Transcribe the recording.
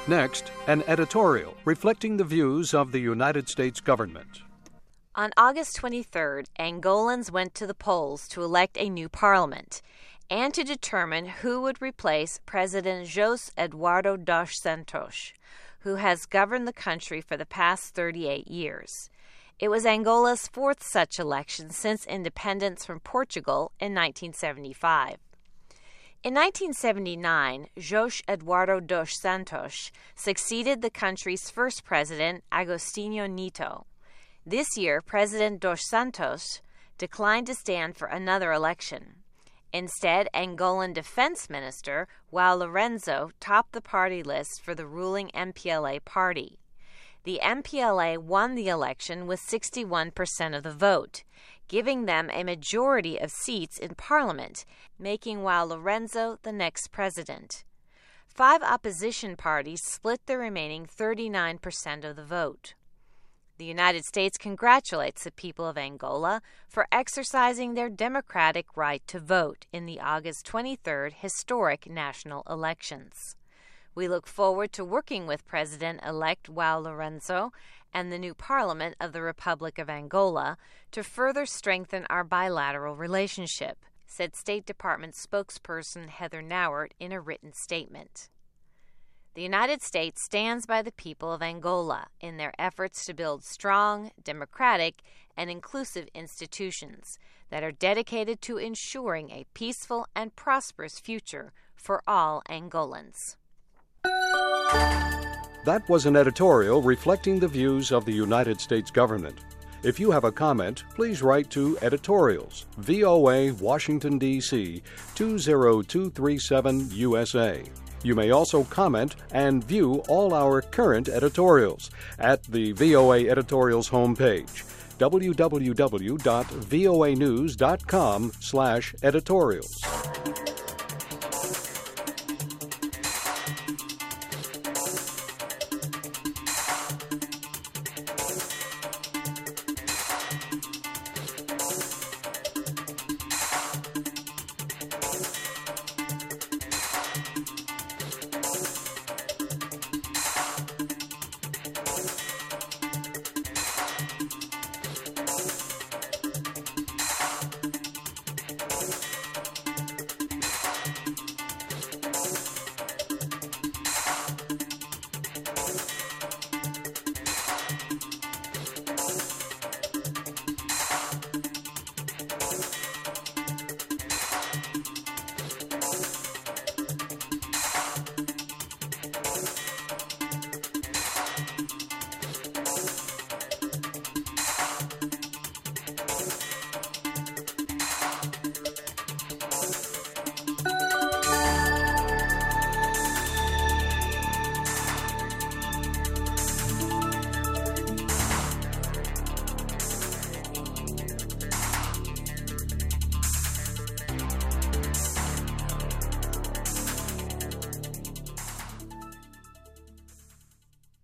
Next, an editorial reflecting the views of the United States government. On August 23rd, Angolans went to the polls to elect a new parliament and to determine who would replace President José Eduardo dos Santos, who has governed the country for the past 38 years. It was Angola's fourth such election since independence from Portugal in 1975. In 1979, José Eduardo dos Santos succeeded the country's first president, Agostinho Neto. This year, President dos Santos declined to stand for another election. Instead, Angolan Defense Minister João Lourenço topped the party list for the ruling MPLA party. The MPLA won the election with 61% of the vote, giving them a majority of seats in parliament, making João Lourenço the next president. 5 opposition parties split the remaining 39% of the vote. The United States congratulates the people of Angola for exercising their democratic right to vote in the August 23rd historic national elections. We look forward to working with President-elect João Lourenço and the new Parliament of the Republic of Angola to further strengthen our bilateral relationship, said State Department spokesperson Heather Nauert in a written statement. The United States stands by the people of Angola in their efforts to build strong, democratic, and inclusive institutions that are dedicated to ensuring a peaceful and prosperous future for all Angolans. That was an editorial reflecting the views of the United States government. If you have a comment, please write to Editorials, VOA, Washington, D.C., 20237 USA. You may also comment and view all our current editorials at the VOA Editorials homepage, www.voanews.com/editorials.